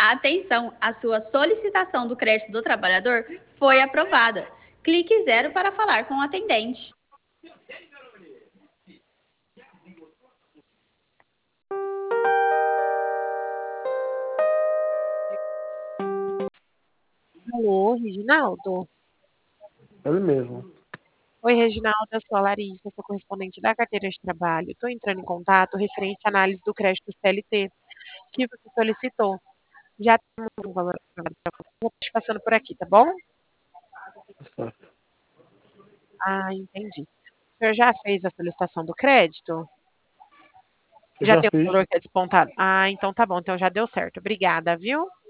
Atenção, a sua solicitação do crédito do trabalhador foi aprovada. Clique 0 para falar com o atendente. Alô, Reginaldo? Ele mesmo. Oi, Reginaldo, eu sou a Larissa, sou correspondente da carteira de trabalho. Estou entrando em contato referente à análise do crédito CLT que você solicitou. Já temos um valor aprovado para você, vou te passando por aqui, tá bom? Certo. Ah, entendi. O senhor já fez a solicitação do crédito? Eu Já já tem o fiz. valor que é despontado? Ah, então tá bom, então já deu certo. Obrigada, viu?